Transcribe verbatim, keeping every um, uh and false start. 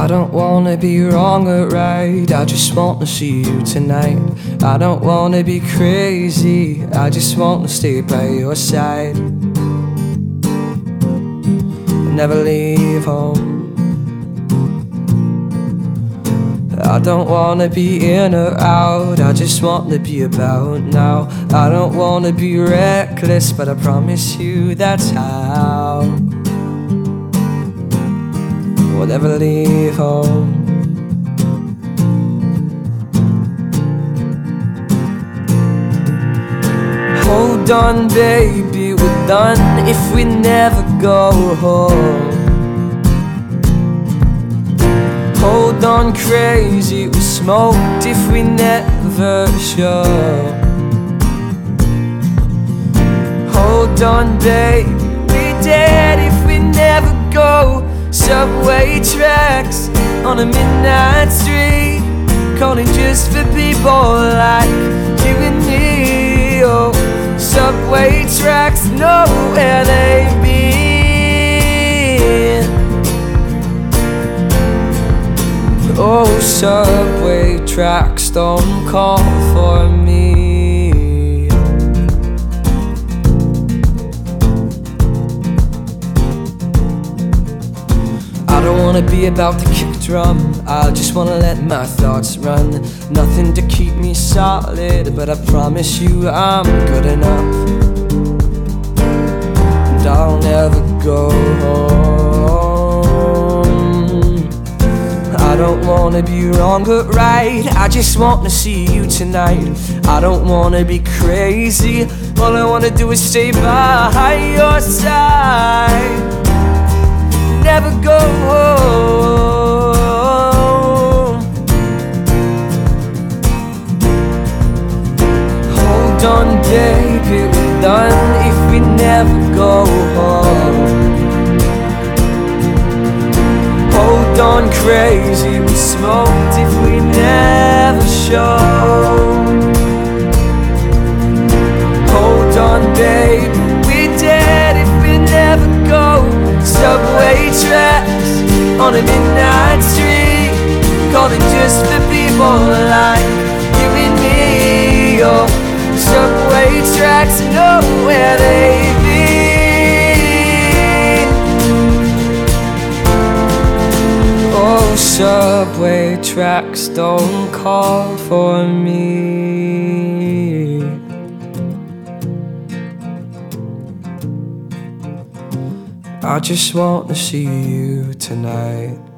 don't wanna be wrong or right, I just wanna see you tonight. I don't wanna be crazy, I just wanna stay by your side. Never leave home. I don't wanna be in or out, I just wanna be about now. I don't wanna be reckless, but I promise you that's how. We'll never leave home. Hold on baby, we're done if we never go home. Hold on crazy, we're smoked if we never show. Hold on baby, we dead if we never go. Subway tracks on a midnight street, calling just for people like you and me. Oh, subway tracks know where they've been. Oh, subway tracks don't call for me. I don't wanna be about the kick drum, I just wanna let my thoughts run. Nothing to keep me solid, but I promise you I'm good enough. And I'll never go home. I don't wanna be wrong or right, I just wanna see you tonight. I don't wanna be crazy, all I wanna do is stay by your side. Never go home. Hold on baby, we're done if we never go home. Hold on crazy, we smoked if we never show. Hold on baby, we're dead if we never go. Subway tracks on a midnight street, calling just for people like you and me. Oh, subway tracks know where they've been. Oh, subway tracks don't call for me. I just want to see you tonight.